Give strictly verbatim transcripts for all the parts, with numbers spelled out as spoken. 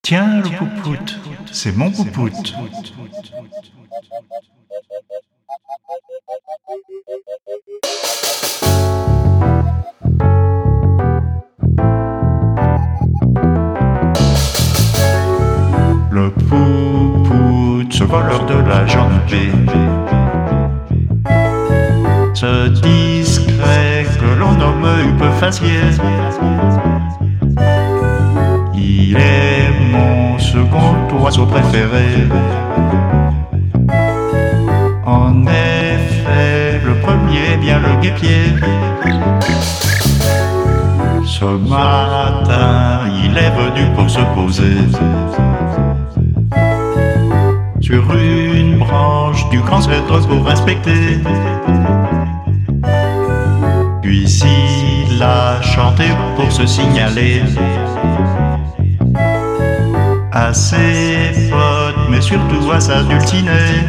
Tiens, le poupoute, c'est mon poupoute. Le poupoute, ce voleur de la jambe, ce discret que l'on nomme peu faciès. Il est mon second oiseau préféré. En effet, le premier est bien le guêpier. Ce matin, il est venu pour se poser sur une branche du grand cèdre pour inspecter. Puis il a chanté pour se signaler à ses potes, mais surtout à sa dulcinée.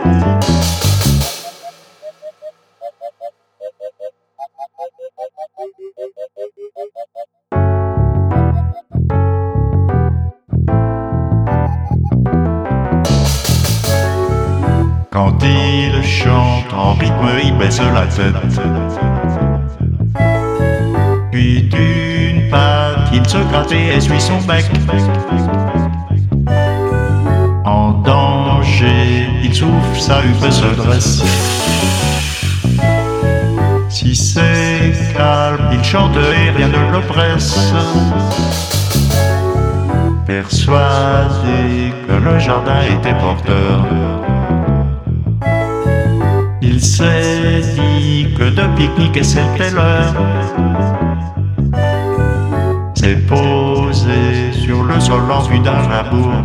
Quand il chante en rythme, il baisse la tête. Puis d'une patte, il se gratte et essuie son bec. En danger, il souffle, sa huppe se dresse. Si c'est calme, il chante et rien ne le presse. Persuadé que le jardin était porteur, il s'est dit que de pique-nique c'était l'heure. S'est posé sur le sol en vue d'un labour.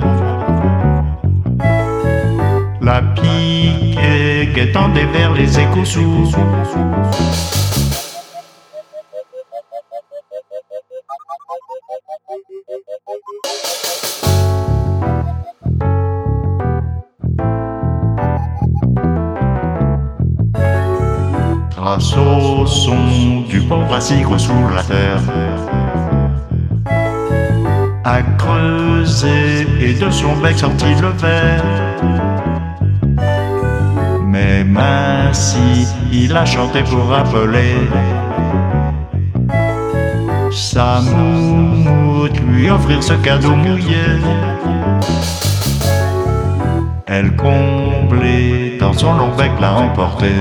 La piquée guettant vers les échos sourds. Grâce au son du pauvre assigre sous la terre, a creusé et de son bec sortit le verre. Même ainsi, il a chanté pour rappeler sa moumoute, lui offrir ce cadeau mouillé. Elle comblée dans son long bec l'a emporté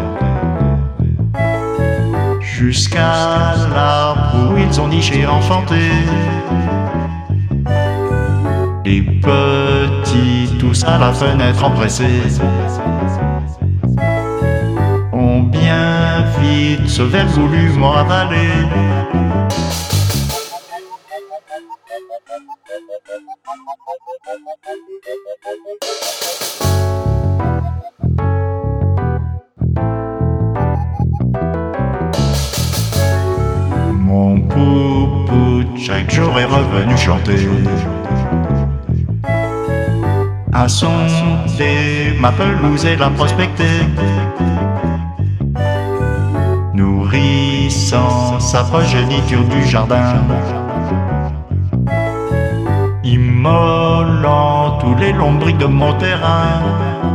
jusqu'à l'arbre où ils ont niché enfanté. Les petits, tous à la fenêtre empressés, ont bien vite ce verre goulûment avalé. Mon poupoute chaque jour est revenu chanter à sonder ma pelouse et la prospecter, nourrissant sa progéniture du jardin, immolant tous les lombrics de mon terrain.